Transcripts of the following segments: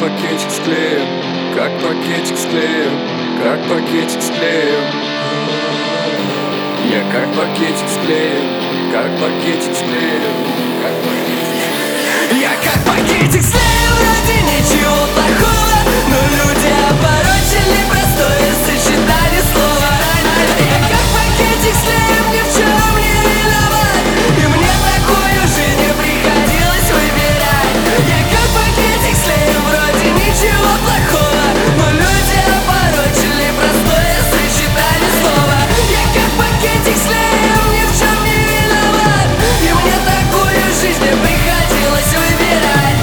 пакетик с клеем, как пакетик с клеем, как пакетик с клеем. Я как пакетик с клеем, как пакетик с клеем, как пакетик с клеем. Я как пакетик с клеем, вроде ничего плохого, но люди опорочили простое сочетание слова. Я как пакетик с клеем, ни в чем не виноват, и мне такую жизнь не приходилось выбирать. Я как пакетик с клеем, вроде ничего плохого, но люди опорочили простое сочетание слова. Я как пакетик с клеем, ни в чем не виноват, и мне такую жизнь не приходилось выбирать.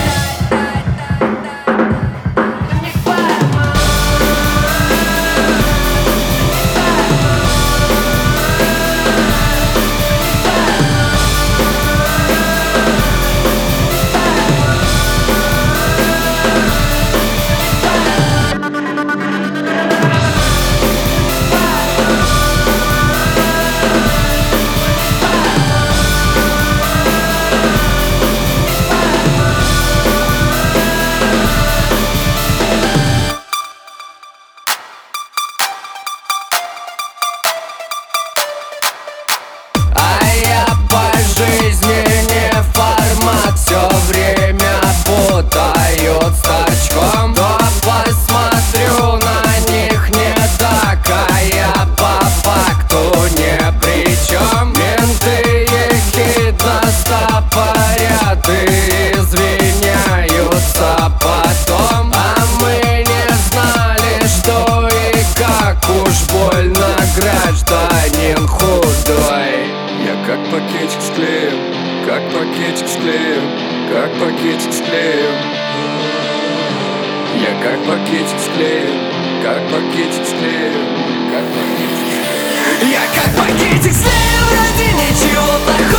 Жизни не формат, все время путают с торчком. То посмотрю на них не так, а я по факту не при чем. Менты ехидно стопорят и извиняются потом, а мы не знали, что и как уж больно гражданин худой. Я как пакетик с клеем, как пакетик с клеем, как пакетик с клеем. Я как пакетик с клеем, как пакетик с клеем, как пакетик с клеем. Я как пакетик с клеем, вроде ничего плохого.